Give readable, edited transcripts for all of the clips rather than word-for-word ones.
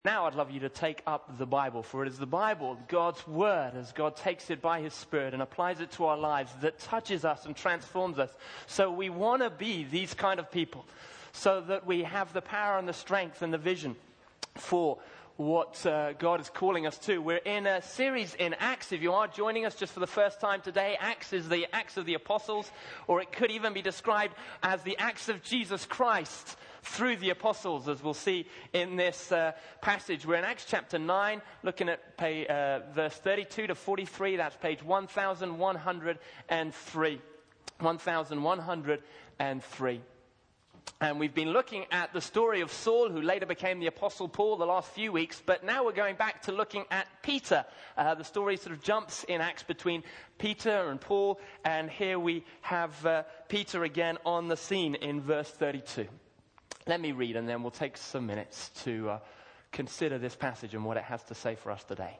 Now I'd love you to take up the Bible, for it is the Bible, God's Word, as God takes it by His Spirit and applies it to our lives, that touches us and transforms us. So we want to be these kind of people, so that we have the power and the strength and the vision for what God is calling us to. We're in a series in Acts. If you are joining us just for the first time today, Acts is the Acts of the Apostles, or it could even be described as the Acts of Jesus Christ through the apostles, as we'll see in this passage. We're in Acts chapter 9, looking at verse 32 to 43. That's page 1103. 1103. And we've been looking at the story of Saul, who later became the Apostle Paul, the last few weeks. But now we're going back to looking at Peter. The story sort of jumps in Acts between Peter and Paul. And here we have Peter again on the scene in verse 32. Let me read, and then we'll take some minutes to consider this passage and what it has to say for us today.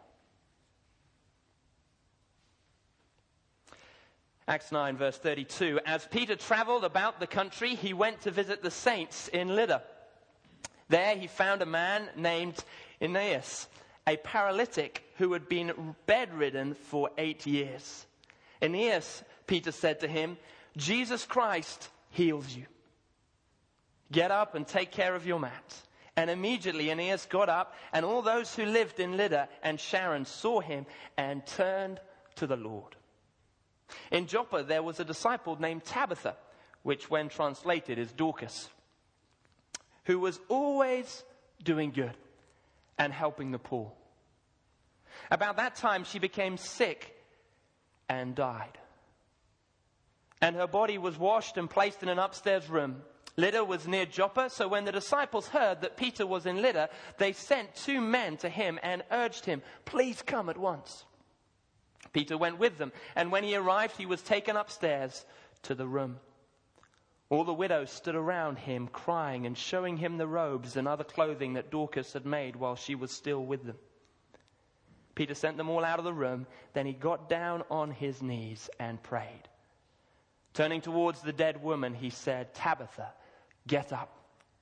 Acts 9, verse 32. As Peter traveled about the country, he went to visit the saints in Lydda. There he found a man named Aeneas, a paralytic who had been bedridden for 8 years. Aeneas, Peter said to him, Jesus Christ heals you. Get up and take care of your mat. And immediately Aeneas got up, and all those who lived in Lydda and Sharon saw him and turned to the Lord. In Joppa there was a disciple named Tabitha, which when translated is Dorcas, who was always doing good and helping the poor. About that time she became sick and died. And her body was washed and placed in an upstairs room. Lydda was near Joppa, so when the disciples heard that Peter was in Lydda, they sent 2 men to him and urged him, please come at once. Peter went with them, and when he arrived, he was taken upstairs to the room. All the widows stood around him, crying and showing him the robes and other clothing that Dorcas had made while she was still with them. Peter sent them all out of the room. Then he got down on his knees and prayed. Turning towards the dead woman, he said, Tabitha, get up.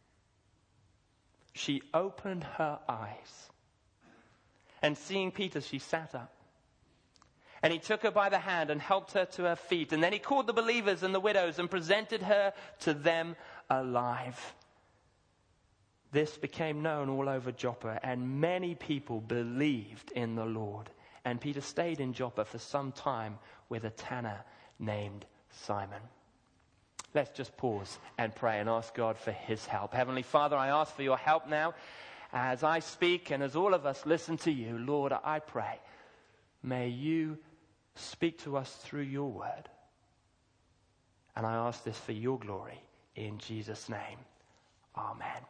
She opened her eyes, and seeing Peter, she sat up. And he took her by the hand and helped her to her feet. And then he called the believers and the widows and presented her to them alive. This became known all over Joppa, and many people believed in the Lord. And Peter stayed in Joppa for some time with a tanner named Simon. Let's just pause and pray and ask God for his help. Heavenly Father, I ask for your help now as I speak and as all of us listen to you. Lord, I pray, may you speak to us through your word. And I ask this for your glory in Jesus' name. Amen.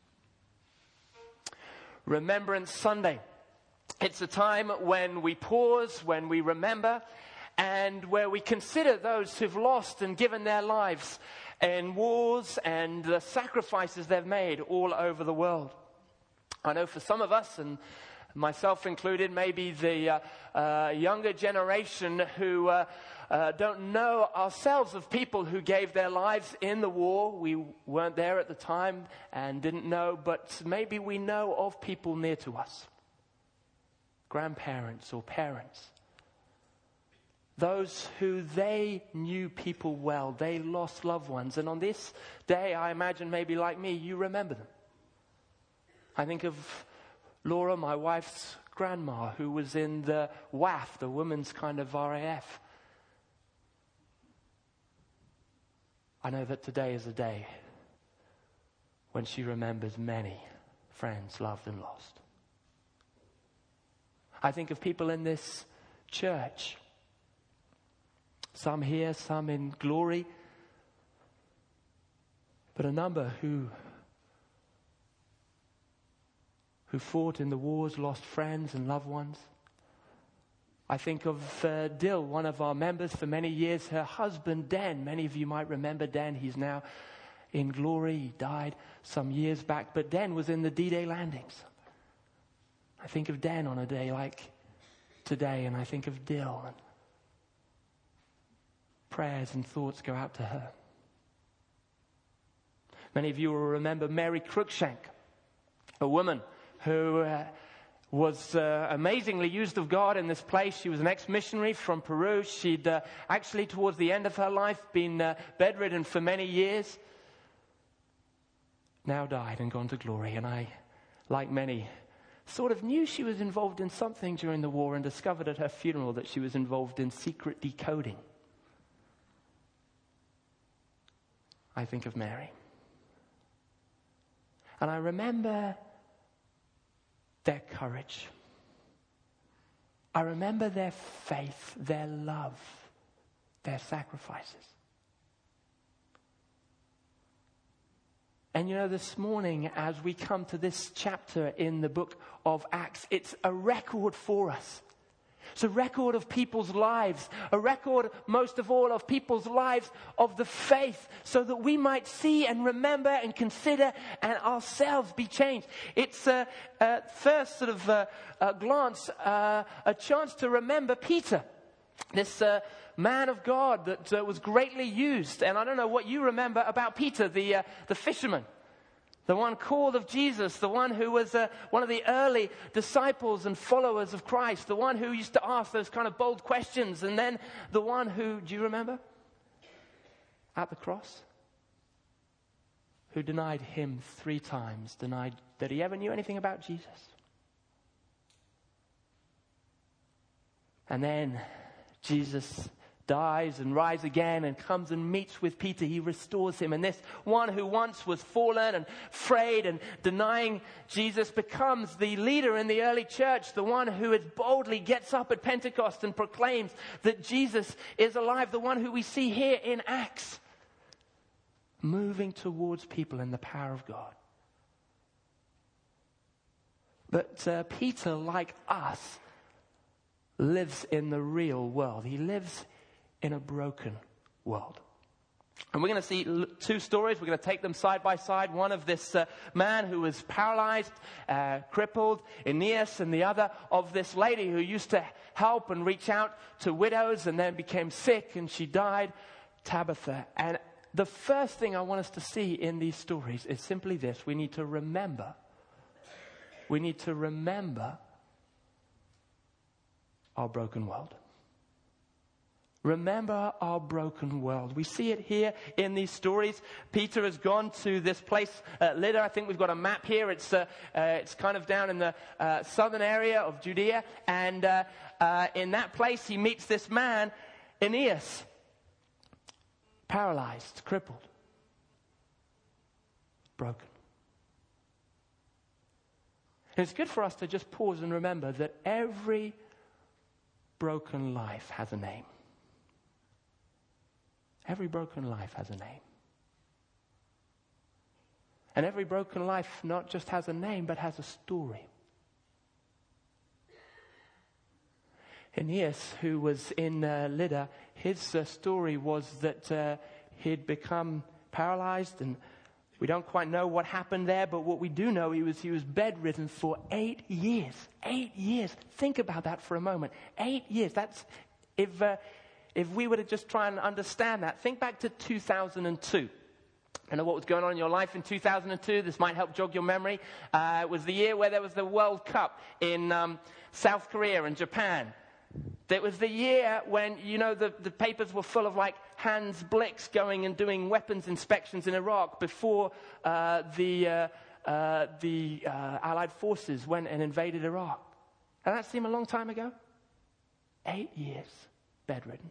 Remembrance Sunday. It's a time when we pause, when we remember, and where we consider those who've lost and given their lives in wars and the sacrifices they've made all over the world. I know for some of us, and myself included, maybe the younger generation who don't know ourselves of people who gave their lives in the war. We weren't there at the time and didn't know, but maybe we know of people near to us. Grandparents or parents. Those who they knew people well, they lost loved ones. And on this day, I imagine maybe like me, you remember them. I think of Laura, my wife's grandma, who was in the WAF, the women's kind of RAF. I know that today is a day when she remembers many friends loved and lost. I think of people in this church. Some here, some in glory, but a number who fought in the wars, lost friends and loved ones. I think of Dill, one of our members for many years, her husband Den. Many of you might remember Den. He's now in glory. He died some years back, but Den was in the D-Day landings. I think of Den on a day like today, and I think of Dill, and prayers and thoughts go out to her. Many of you will remember Mary Cruikshank, a woman who was amazingly used of God in this place. She was an ex-missionary from Peru. She'd actually, towards the end of her life, been bedridden for many years. Now died and gone to glory. And I, like many, sort of knew she was involved in something during the war and discovered at her funeral that she was involved in secret decoding. I think of Mary. And I remember their courage. I remember their faith, their love, their sacrifices. And this morning, as we come to this chapter in the book of Acts, it's a record for us. It's a record of people's lives, a record, most of all, of people's lives of the faith, so that we might see and remember and consider and ourselves be changed. It's at first sort of glance, a chance to remember Peter, this man of God that was greatly used. And I don't know what you remember about Peter, the fisherman. The one called of Jesus, the one who was one of the early disciples and followers of Christ, the one who used to ask those kind of bold questions, and then the one who, do you remember? At the cross? Who denied him 3 times, denied that he ever knew anything about Jesus. And then Jesus dies and rises again and comes and meets with Peter. He restores him. And this one who once was fallen and frayed and denying Jesus becomes the leader in the early church, the one who boldly gets up at Pentecost and proclaims that Jesus is alive, the one who we see here in Acts, moving towards people in the power of God. But Peter, like us, lives in the real world. He lives in a broken world. And we're going to see 2 stories. We're going to take them side by side. One of this man who was paralyzed, crippled, Aeneas, and the other of this lady who used to help and reach out to widows and then became sick and she died, Tabitha. And the first thing I want us to see in these stories is simply this. We need to remember our broken world. Remember our broken world. We see it here in these stories. Peter has gone to this place, Lydda. I think we've got a map here. It's kind of down in the southern area of Judea. And in that place, he meets this man, Aeneas, paralyzed, crippled, broken. And it's good for us to just pause and remember that every broken life has a name. Every broken life has a name. And every broken life not just has a name, but has a story. Aeneas, who was in Lydda, his story was that he'd become paralyzed, and we don't quite know what happened there, but what we do know, he was bedridden for 8 years. 8 years. Think about that for a moment. 8 years. That's, if we were to just try and understand that, think back to 2002. I know what was going on in your life in 2002. This might help jog your memory. It was the year where there was the World Cup in South Korea and Japan. It was the year when, the papers were full of Hans Blix going and doing weapons inspections in Iraq before the Allied forces went and invaded Iraq. And that seemed a long time ago. 8 years bedridden.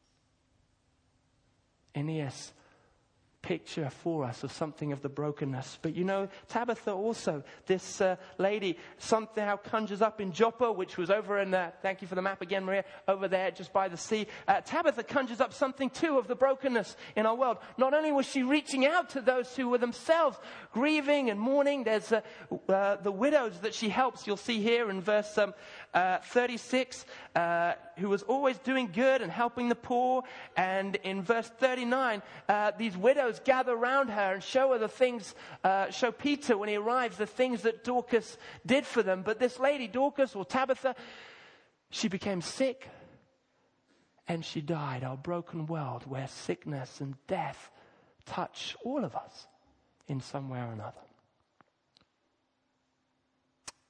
Aeneas, picture for us of something of the brokenness. But Tabitha also, this lady, somehow conjures up in Joppa, which was over in thank you for the map again, Maria, over there just by the sea. Tabitha conjures up something too of the brokenness in our world. Not only was she reaching out to those who were themselves grieving and mourning, there's the widows that she helps. You'll see here in verse 36, who was always doing good and helping the poor. And in verse 39, these widows gather around her and show her the things, show Peter when he arrives, the things that Dorcas did for them. But this lady, Dorcas or Tabitha, she became sick and she died. Our broken world where sickness and death touch all of us in some way or another.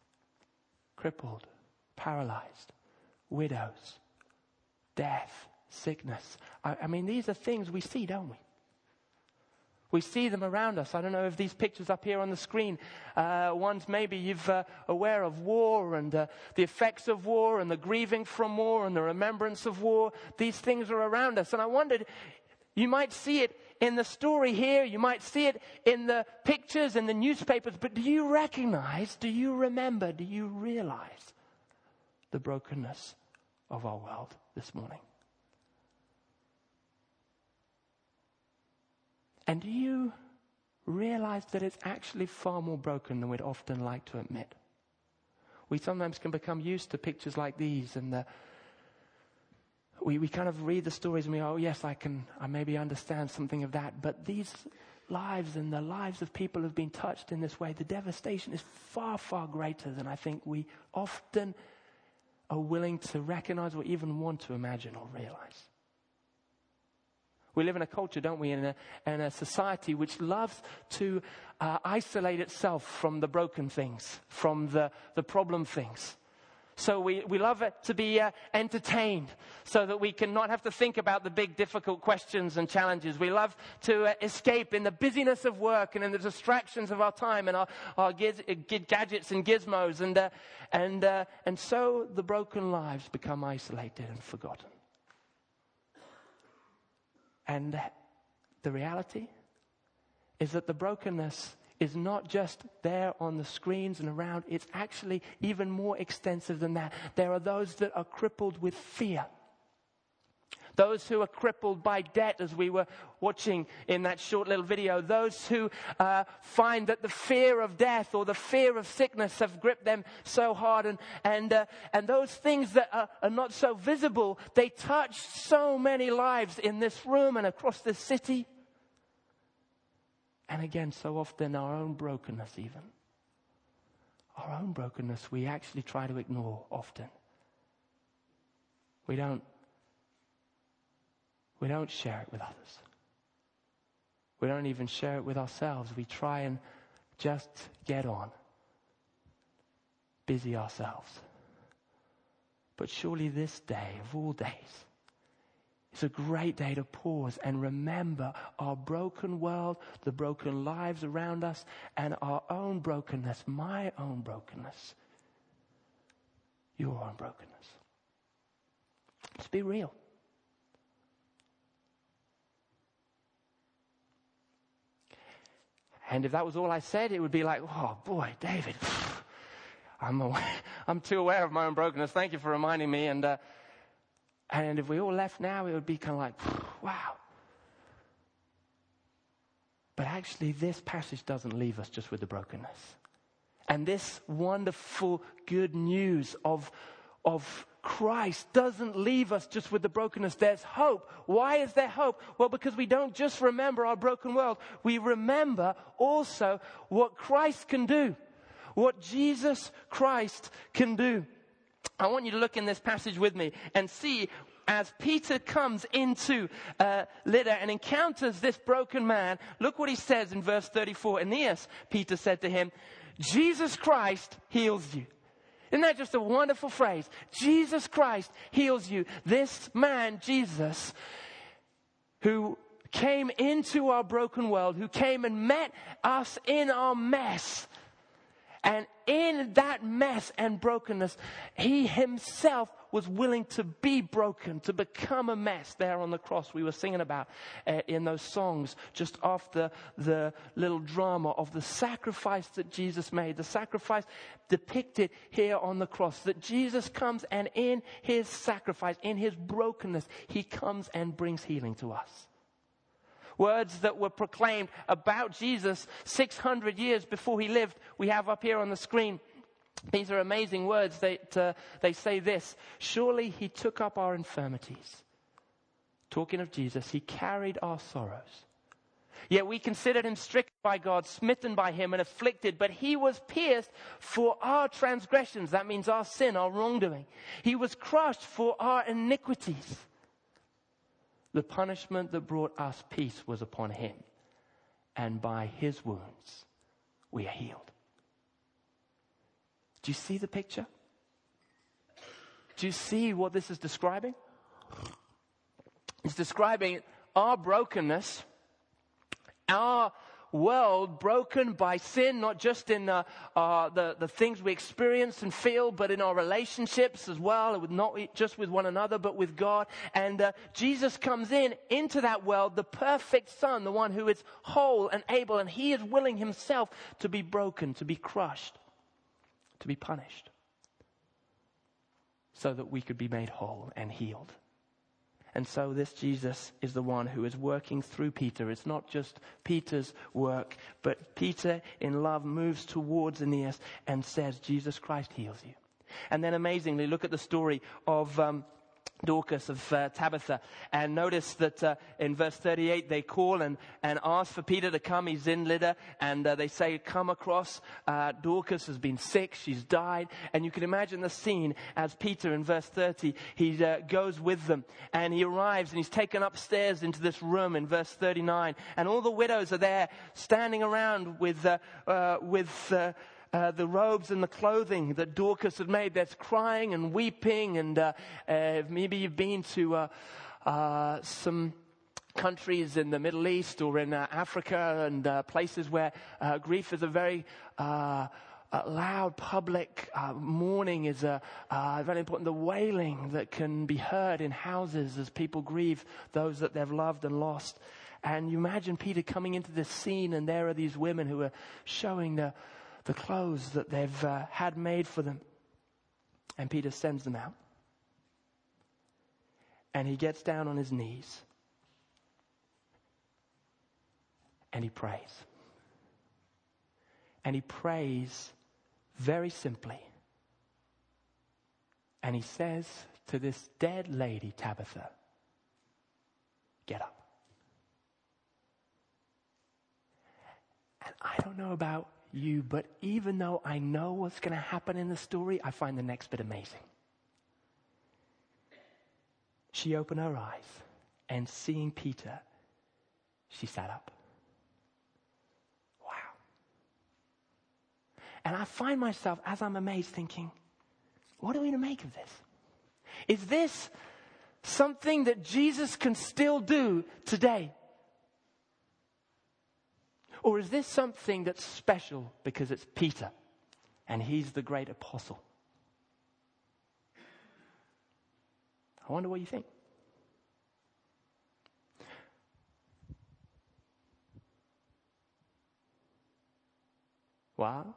crippled, paralyzed, widows, death, sickness. I mean, these are things we see, don't we? We see them around us. I don't know if these pictures up here on the screen, ones maybe you're aware of war and the effects of war and the grieving from war and the remembrance of war. These things are around us. And I wondered, you might see it in the story here. You might see it in the pictures, in the newspapers. But do you recognize, do you remember, do you realize the brokenness of our world this morning? And do you realize that it's actually far more broken than we'd often like to admit? We sometimes can become used to pictures like these, and we kind of read the stories and we go, oh yes, I maybe understand something of that. But these lives and the lives of people who've been touched in this way, the devastation is far, far greater than I think we often are willing to recognize or even want to imagine or realize. We live in a culture, don't we, in a society which loves to isolate itself from the broken things, from the problem things. So we love it to be entertained so that we can not have to think about the big difficult questions and challenges. We love to escape in the busyness of work and in the distractions of our time and our gadgets and gizmos. And so the broken lives become isolated and forgotten. And the reality is that the brokenness is not just there on the screens and around. It's actually even more extensive than that. There are those that are crippled with fear. Those who are crippled by debt, as we were watching in that short little video. Those who find that the fear of death or the fear of sickness have gripped them so hard. And those things that are not so visible, they touch so many lives in this room and across this city. And again, so often our own brokenness even. Our own brokenness we actually try to ignore often. We don't share it with others. We don't even share it with ourselves. We try and just get on. Busy ourselves. But surely this day of all days is a great day to pause and remember our broken world, the broken lives around us, and our own brokenness, my own brokenness, your own brokenness. Let's be real. And if that was all I said, it would be like, oh boy, David, I'm too aware of my own brokenness. Thank you for reminding me. And if we all left now, it would be kind of like, wow. But actually, this passage doesn't leave us just with the brokenness. And this wonderful good news of Christ doesn't leave us just with the brokenness. There's hope. Why is there hope? Well, because we don't just remember our broken world. We remember also what Christ can do. What Jesus Christ can do. I want you to look in this passage with me and see as Peter comes into Lydda and encounters this broken man. Look what he says in verse 34. Aeneas, Peter said to him, Jesus Christ heals you. Isn't that just a wonderful phrase? Jesus Christ heals you. This man, Jesus, who came into our broken world, who came and met us in our mess. And in that mess and brokenness, he himself was willing to be broken, to become a mess there on the cross we were singing about in those songs just after the little drama of the sacrifice that Jesus made. The sacrifice depicted here on the cross. That Jesus comes and in his sacrifice, in his brokenness, he comes and brings healing to us. Words that were proclaimed about Jesus 600 years before he lived, we have up here on the screen. These are amazing words. They say this: surely he took up our infirmities. Talking of Jesus, he carried our sorrows. Yet we considered him stricken by God, smitten by him and afflicted. But he was pierced for our transgressions. That means our sin, our wrongdoing. He was crushed for our iniquities. The punishment that brought us peace was upon him, and by his wounds we are healed. Do you see the picture? Do you see what this is describing? It's describing our brokenness, our world broken by sin, not just in the things we experience and feel, but in our relationships as well, not just with one another, but with God. And Jesus comes into that world, the perfect Son, the one who is whole and able, and he is willing himself to be broken, to be crushed, to be punished, so that we could be made whole and healed. And so this Jesus is the one who is working through Peter. It's not just Peter's work, but Peter in love moves towards Aeneas and says, Jesus Christ heals you. And then amazingly, look at the story of Dorcas, of Tabitha. And notice that in verse 38, they call and ask for Peter to come. He's in Lydda, and they say, come across. Dorcas has been sick. She's died. And you can imagine the scene as Peter, in verse 30, he goes with them. And he arrives, and he's taken upstairs into this room in verse 39. And all the widows are there standing around with the robes and the clothing that Dorcas had made. That's crying and weeping. And maybe you've been to some countries in the Middle East or in Africa and places where grief is a very loud public mourning is very important. The wailing that can be heard in houses as people grieve those that they've loved and lost. And you imagine Peter coming into this scene, and there are these women who are showing the clothes that they've had made for them. And Peter sends them out. And he gets down on his knees. And he prays. And he prays very simply. And he says to this dead lady, Tabitha, get up. And I don't know about you, but even though I know what's going to happen in the story, I find the next bit amazing. She opened her eyes, and seeing Peter, she sat up. Wow. And I find myself, as I'm amazed, thinking, what are we to make of this? Is this something that Jesus can still do today? Or is this something that's special because it's Peter and he's the great apostle? I wonder what you think. Well,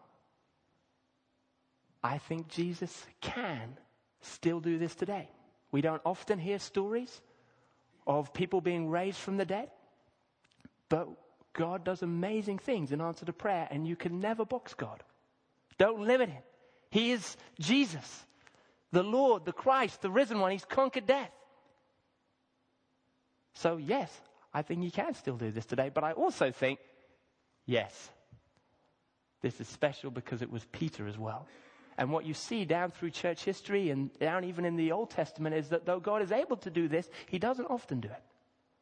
I think Jesus can still do this today. We don't often hear stories of people being raised from the dead, but God does amazing things in answer to prayer, and you can never box God. Don't limit him. He is Jesus, the Lord, the Christ, the risen one. He's conquered death. So yes, I think he can still do this today, but I also think, yes, this is special because it was Peter as well. And what you see down through church history and down even in the Old Testament is that though God is able to do this, he doesn't often do it.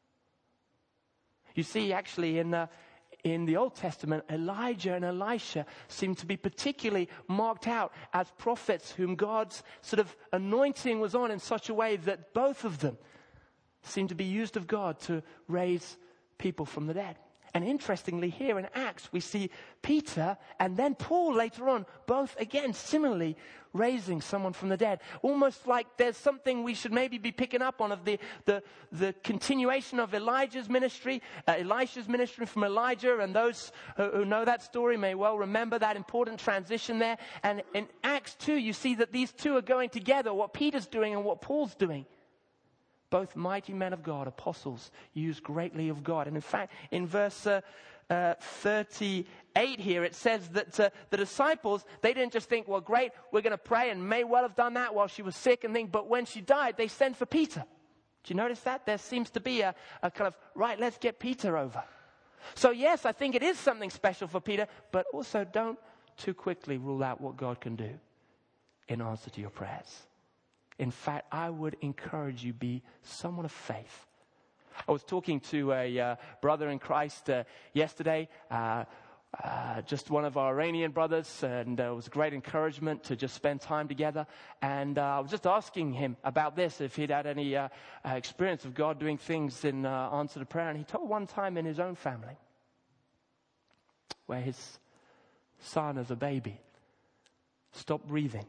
You see, actually, in the Old Testament, Elijah and Elisha seem to be particularly marked out as prophets whom God's sort of anointing was on in such a way that both of them seem to be used of God to raise people from the dead. And interestingly, here in Acts, we see Peter and then Paul later on, both again similarly raising someone from the dead. Almost like there's something we should maybe be picking up on of the continuation of Elijah's ministry, Elisha's ministry from Elijah, and those who know that story may well remember that important transition there. And in Acts 2, you see that these two are going together, what Peter's doing and what Paul's doing. Both mighty men of God, apostles, used greatly of God. And in fact, in verse 38 here, it says that the disciples, they didn't just think, well, great, we're going to pray, and may well have done that while she was sick and things. But when she died, they sent for Peter. Do you notice that? There seems to be a kind of, right, let's get Peter over. So yes, I think it is something special for Peter, but also don't too quickly rule out what God can do in answer to your prayers. In fact, I would encourage you be someone of faith. I was talking to a brother in Christ yesterday just one of our Iranian brothers, and it was a great encouragement to just spend time together. And I was just asking him about this, if he'd had any experience of God doing things in answer to prayer. And he told one time in his own family where his son as a baby stopped breathing.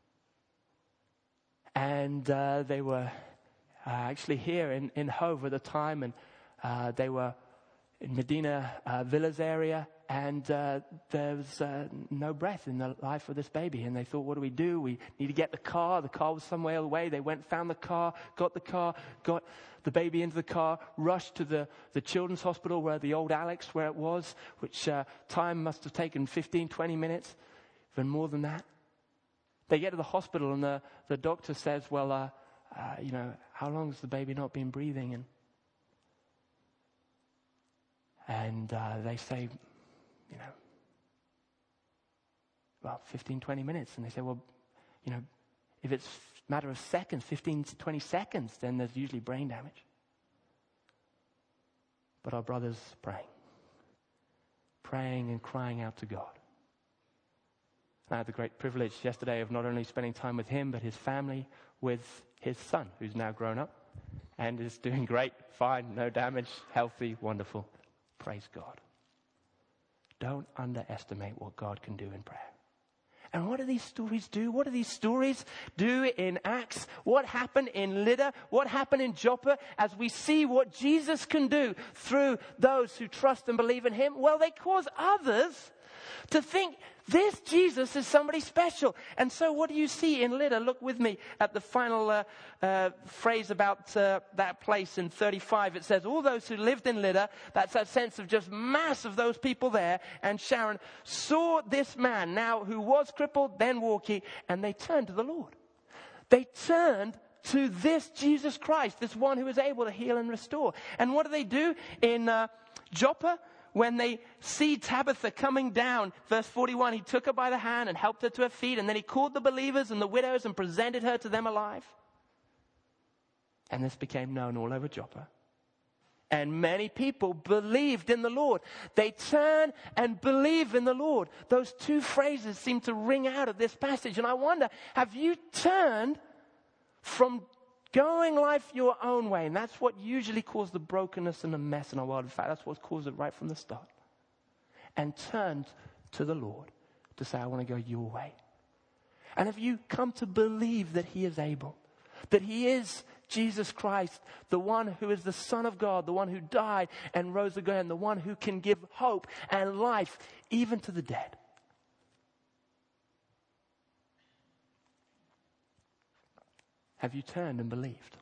And they were actually here in Hove at the time, and they were in Medina Villas area, and there was no breath in the life of this baby. And they thought, what do? We need to get the car. The car was some way away. They went, found the car, got the baby into the car, rushed to the children's hospital where the old Alex, where it was, which time must have taken 15, 20 minutes, even more than that. They get to the hospital, and the doctor says, well, how long has the baby not been breathing? And they say, 15, 20 minutes. And they say, well, if it's a matter of seconds, 15 to 20 seconds, then there's usually brain damage. But our brother's praying and crying out to God. I had the great privilege yesterday of not only spending time with him, but his family, with his son, who's now grown up and is doing great, fine, no damage, healthy, wonderful. Praise God. Don't underestimate what God can do in prayer. And what do these stories do? What do these stories do in Acts? What happened in Lydda? What happened in Joppa as we see what Jesus can do through those who trust and believe in him? Well, they cause others to think this Jesus is somebody special. And so what do you see in Lydda? Look with me at the final phrase about that place in 35. It says, all those who lived in Lydda, that's that sense of just mass of those people there, and Sharon saw this man now who was crippled, then walking, and they turned to the Lord. They turned to this Jesus Christ, this one who is able to heal and restore. And what do? In Joppa, when they see Tabitha coming down, verse 41, he took her by the hand and helped her to her feet, and then he called the believers and the widows and presented her to them alive. And this became known all over Joppa. And many people believed in the Lord. They turn and believe in the Lord. Those two phrases seem to ring out of this passage. And I wonder, have you turned from going life your own way? And that's what usually caused the brokenness and the mess in our world. In fact, that's what caused it right from the start. And turned to the Lord to say, I want to go your way. And have you come to believe that he is able? That he is Jesus Christ, the one who is the Son of God, the one who died and rose again, the one who can give hope and life even to the dead. Have you turned and believed?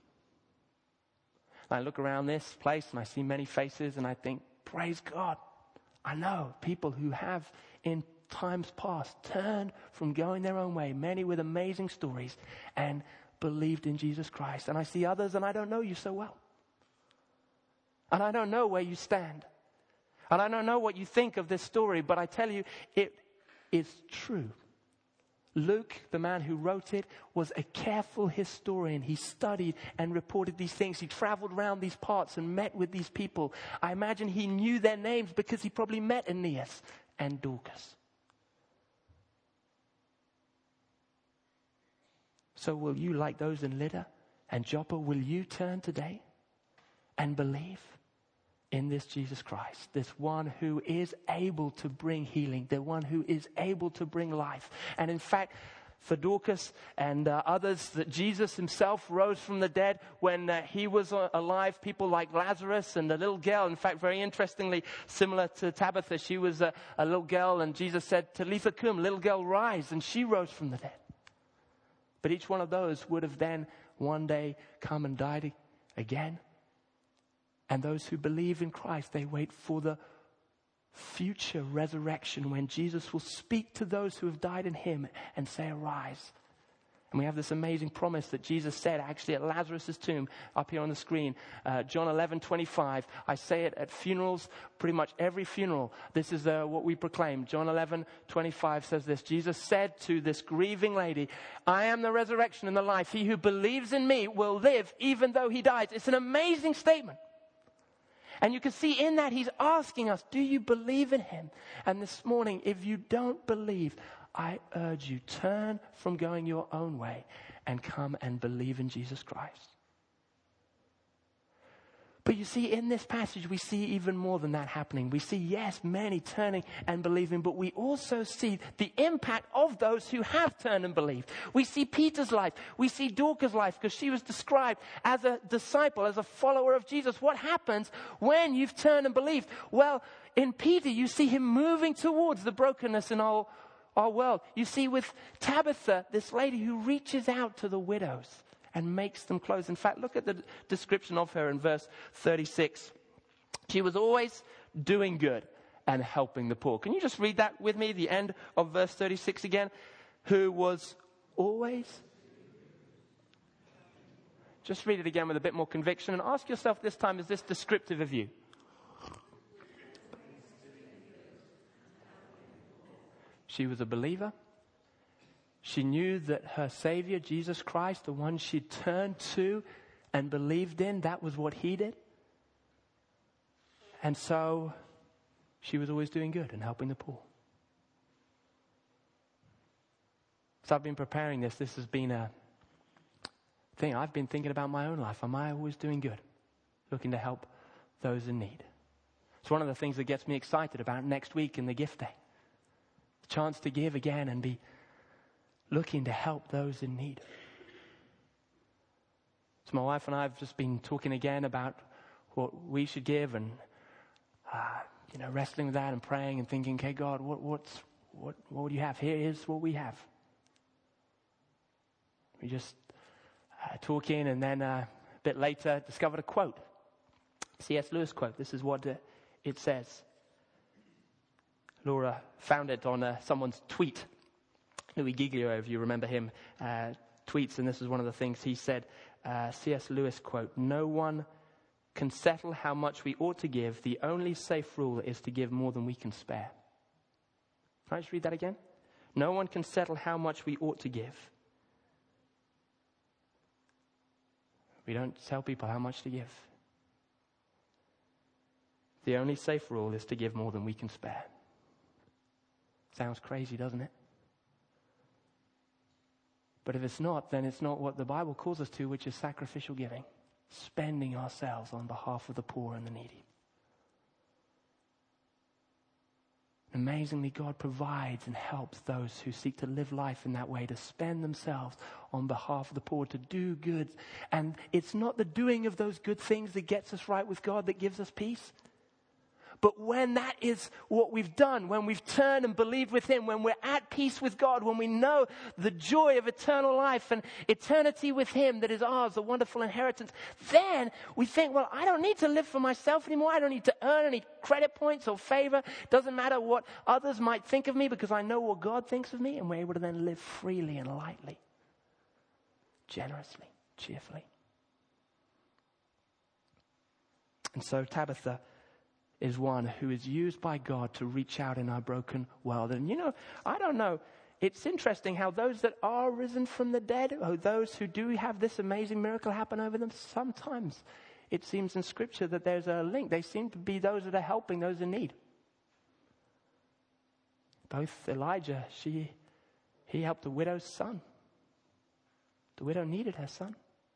I look around this place and I see many faces and I think, praise God. I know people who have in times past turned from going their own way, many with amazing stories, and believed in Jesus Christ. And I see others and I don't know you so well. And I don't know where you stand. And I don't know what you think of this story, but I tell you, it is true. Luke, the man who wrote it, was a careful historian. He studied and reported these things. He traveled around these parts and met with these people. I imagine he knew their names because he probably met Aeneas and Dorcas. So will you, like those in Lydda and Joppa, will you turn today and believe in this Jesus Christ, this one who is able to bring healing, the one who is able to bring life? And in fact, for Dorcas and others, that Jesus himself rose from the dead when he was alive. People like Lazarus and a little girl, in fact, very interestingly, similar to Tabitha, she was a little girl, and Jesus said, Talitha cum, little girl, rise, and she rose from the dead. But each one of those would have then one day come and died again. And those who believe in Christ, they wait for the future resurrection when Jesus will speak to those who have died in him and say, arise. And we have this amazing promise that Jesus said actually at Lazarus' tomb, up here on the screen, John 11:25. I say it at funerals, pretty much every funeral. This is what we proclaim. John 11:25 says this. Jesus said to this grieving lady, I am the resurrection and the life. He who believes in me will live even though he dies. It's an amazing statement. And you can see in that he's asking us, do you believe in him? And this morning, if you don't believe, I urge you, turn from going your own way and come and believe in Jesus Christ. But you see, in this passage, we see even more than that happening. We see, yes, many turning and believing, but we also see the impact of those who have turned and believed. We see Peter's life. We see Dorcas' life, because she was described as a disciple, as a follower of Jesus. What happens when you've turned and believed? Well, in Peter, you see him moving towards the brokenness in our world. You see with Tabitha, this lady who reaches out to the widows and makes them clothes. In fact, look at the description of her in verse 36. She was always doing good and helping the poor. Can you just read that with me, the end of verse 36 again? Who was always... Just read it again with a bit more conviction and ask yourself this time, is this descriptive of you? She was a believer. She knew that her Savior, Jesus Christ, the one she turned to and believed in, that was what he did. And so she was always doing good and helping the poor. So I've been preparing this. This has been a thing. I've been thinking about my own life. Am I always doing good? Looking to help those in need. It's one of the things that gets me excited about next week in the gift day. The chance to give again and be looking to help those in need. So my wife and I have just been talking again about what we should give and, wrestling with that and praying and thinking, okay, God, what would you have? Here is what we have. We just talking, and then a bit later discovered a quote. C.S. Lewis quote. This is what it says. Laura found it on someone's tweet. Louis Giglio, if you remember him, tweets, and this is one of the things he said. C.S. Lewis quote, "No one can settle how much we ought to give. The only safe rule is to give more than we can spare." Can I just read that again? No one can settle how much we ought to give. We don't tell people how much to give. The only safe rule is to give more than we can spare. Sounds crazy, doesn't it? But if it's not, then it's not what the Bible calls us to, which is sacrificial giving. Spending ourselves on behalf of the poor and the needy. Amazingly, God provides and helps those who seek to live life in that way, to spend themselves on behalf of the poor, to do good. And it's not the doing of those good things that gets us right with God that gives us peace. But when that is what we've done, when we've turned and believed with him, when we're at peace with God, when we know the joy of eternal life and eternity with him that is ours, a wonderful inheritance, then we think, well, I don't need to live for myself anymore. I don't need to earn any credit points or favor. Doesn't matter what others might think of me because I know what God thinks of me, and we're able to then live freely and lightly, generously, cheerfully. And so Tabitha is one who is used by God to reach out in our broken world. And I don't know, it's interesting how those that are risen from the dead, or those who do have this amazing miracle happen over them, sometimes it seems in Scripture that there's a link. They seem to be those that are helping those in need. Both Elijah, he helped the widow's son. The widow needed her son.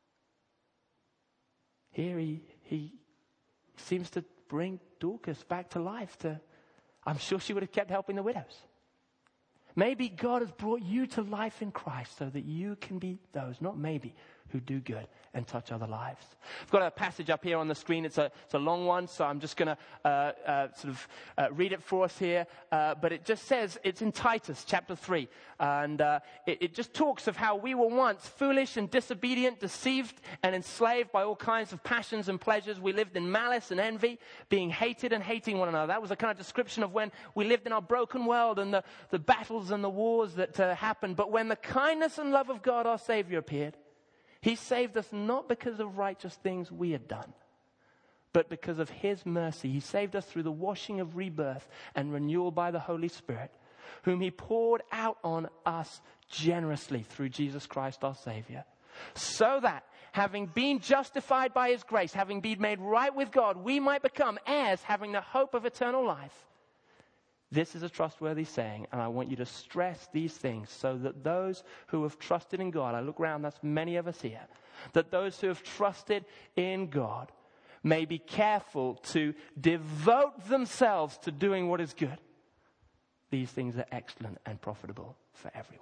Here he seems to bring Dorcas back to life. I'm sure she would have kept helping the widows. Maybe God has brought you to life in Christ so that you can be those, not maybe, who do good and touch other lives. I've got a passage up here on the screen. It's a long one, so I'm just going to read it for us here. But it just says, it's in Titus chapter 3. And it just talks of how we were once foolish and disobedient, deceived and enslaved by all kinds of passions and pleasures. We lived in malice and envy, being hated and hating one another. That was a kind of description of when we lived in our broken world and the battles and the wars that happened. But when the kindness and love of God, our Savior, appeared, he saved us not because of righteous things we had done, but because of his mercy. He saved us through the washing of rebirth and renewal by the Holy Spirit, whom he poured out on us generously through Jesus Christ our Savior, so that, having been justified by his grace, having been made right with God, we might become heirs, having the hope of eternal life. This is a trustworthy saying, and I want you to stress these things so that those who have trusted in God, I look around, that's many of us here, that those who have trusted in God may be careful to devote themselves to doing what is good. These things are excellent and profitable for everyone.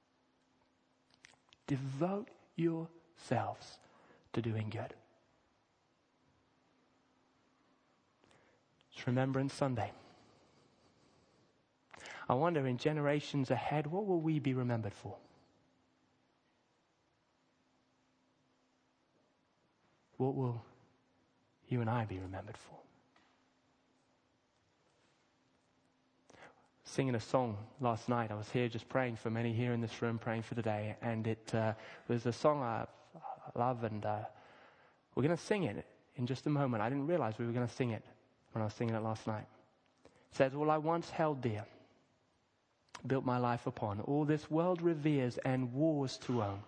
Devote yourselves to doing good. It's Remembrance Sunday. I wonder, in generations ahead, what will we be remembered for? What will you and I be remembered for? Singing a song last night. I was here just praying for many here in this room, praying for the day, and it was a song I love, and we're going to sing it in just a moment. I didn't realize we were going to sing it when I was singing it last night. It says, "All I once held dear, built my life upon, all this world reveres and wars to own.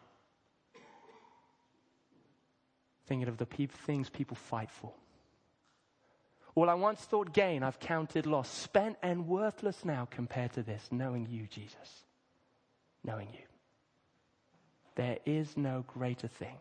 Thinking of the things people fight for. All I once thought gain, I've counted loss, spent and worthless now compared to this, knowing you, Jesus, knowing you. There is no greater thing."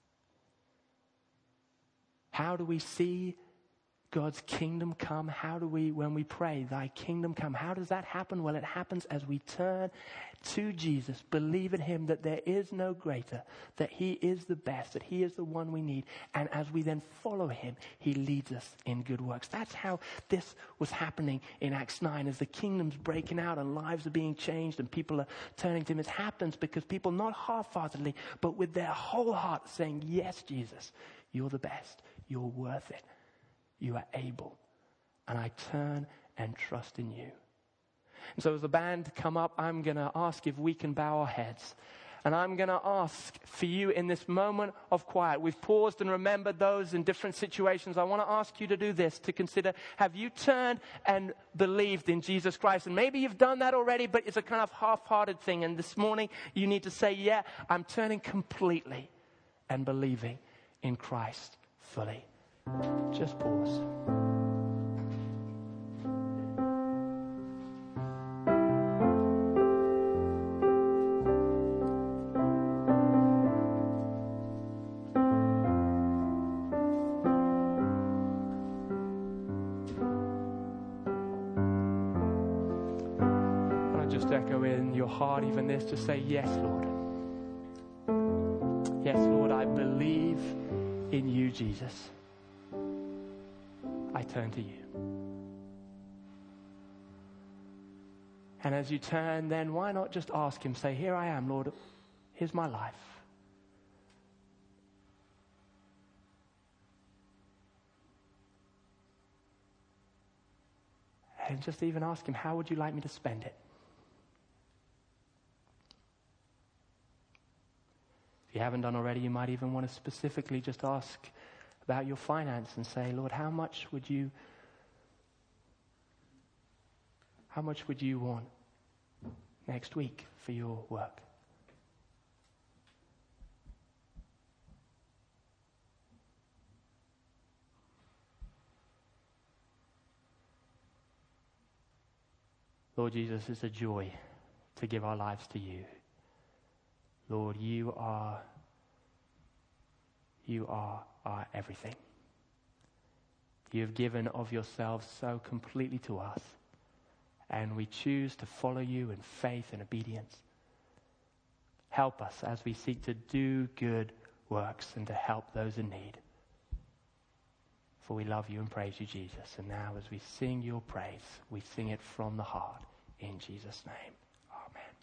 How do we see God's kingdom come? How do we, when we pray, thy kingdom come, how does that happen? Well, it happens as we turn to Jesus, believe in him that there is no greater, that he is the best, that he is the one we need. And as we then follow him, he leads us in good works. That's how this was happening in Acts 9 as the kingdom's breaking out and lives are being changed and people are turning to him. It happens because people, not half-heartedly, but with their whole heart saying, yes, Jesus, you're the best. You're worth it. You are able, and I turn and trust in you. And so as the band come up, I'm going to ask if we can bow our heads. And I'm going to ask for you in this moment of quiet. We've paused and remembered those in different situations. I want to ask you to do this, to consider, have you turned and believed in Jesus Christ? And maybe you've done that already, but it's a kind of half-hearted thing. And this morning, you need to say, yeah, I'm turning completely and believing in Christ fully. Just pause. I just echo in your heart even this, to say, yes, Lord. Yes, Lord, I believe in you, Jesus. I turn to you. And as you turn, then why not just ask him, say, here I am, Lord, here's my life. And just even ask him, how would you like me to spend it? If you haven't done already, you might even want to specifically just ask about your finance and say, Lord, how much would you want next week for your work? Lord Jesus, it's a joy to give our lives to you. Lord, you are our everything. You have given of yourself so completely to us, and we choose to follow you in faith and obedience. Help us as we seek to do good works and to help those in need. For we love you and praise you, Jesus. And now as we sing your praise, we sing it from the heart in Jesus' name. Amen.